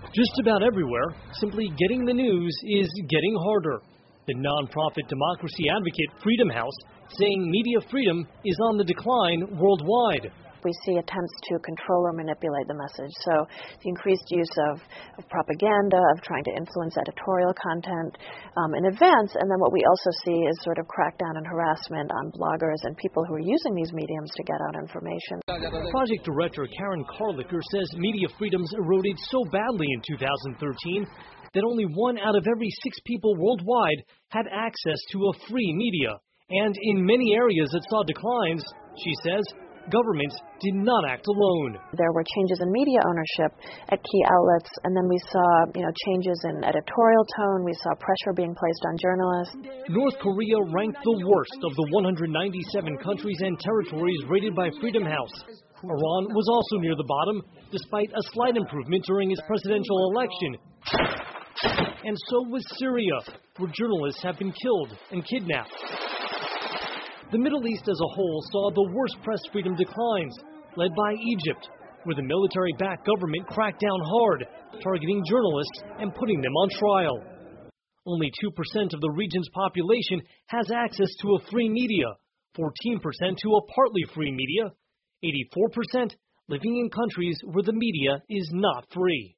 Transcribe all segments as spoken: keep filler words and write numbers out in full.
Just about everywhere, simply getting the news is getting harder. The nonprofit democracy advocate Freedom House saying media freedom is on the decline worldwide. We see attempts to control or manipulate the message. So the increased use of, of propaganda, of trying to influence editorial content um, in advance. And then what we also see is sort of crackdown and harassment on bloggers and people who are using these mediums to get out information. Project director Karen Karliker says media freedoms eroded so badly in two thousand thirteen that only one out of every six people worldwide had access to a free media. And in many areas that saw declines, she says, governments did not act alone. There were changes in media ownership at key outlets, and then we saw, you know, changes in editorial tone. We saw pressure being placed on journalists. North Korea ranked the worst of the one hundred ninety-seven countries and territories rated by Freedom House. Iran was also near the bottom, despite a slight improvement during its presidential election. And so was Syria, where journalists have been killed and kidnapped. The Middle East as a whole saw the worst press freedom declines, led by Egypt, where the military-backed government cracked down hard, targeting journalists and putting them on trial. Only two percent of the region's population has access to a free media, fourteen percent to a partly free media, eighty-four percent living in countries where the media is not free.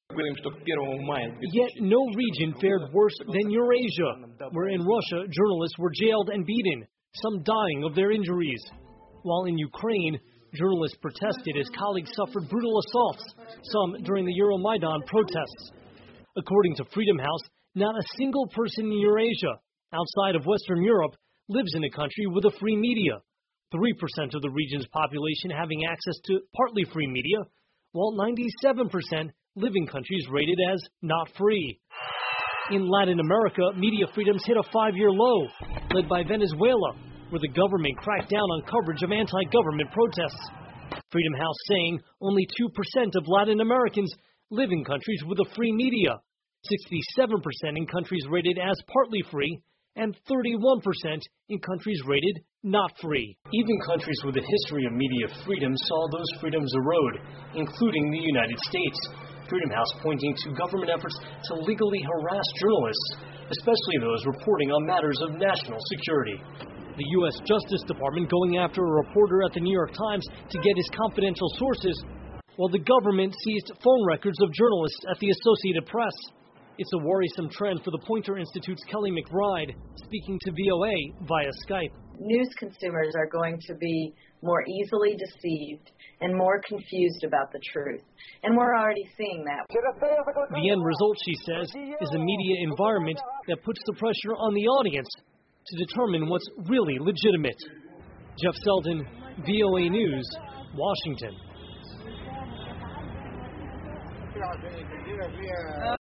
Yet no region fared worse than Eurasia, where in Russia journalists were jailed and beaten, some dying of their injuries. While in Ukraine, journalists protested as colleagues suffered brutal assaults, some during the Euromaidan protests. According to Freedom House, not a single person in Eurasia, outside of Western Europe, lives in a country with a free media, three percent of the region's population having access to partly free media, while ninety-seven percent live in countries rated as not free. In Latin America, media freedoms hit a five-year low, led by Venezuela, where the government cracked down on coverage of anti-government protests. Freedom House saying only two percent of Latin Americans live in countries with a free media, sixty-seven percent in countries rated as partly free, and thirty-one percent in countries rated not free. Even countries with a history of media freedom saw those freedoms erode, including the United States. Freedom House pointing to government efforts to legally harass journalists, especially those reporting on matters of national security. The U S Justice Department going after a reporter at the New York Times to get his confidential sources, while the government seized phone records of journalists at the Associated Press. It's a worrisome trend for the Poynter Institute's Kelly McBride, speaking to V O A via Skype. News consumers are going to be more easily deceived and more confused about the truth. And we're already seeing that. The end result, she says, is a media environment that puts the pressure on the audience to determine what's really legitimate. Jeff Selden, V O A News, Washington.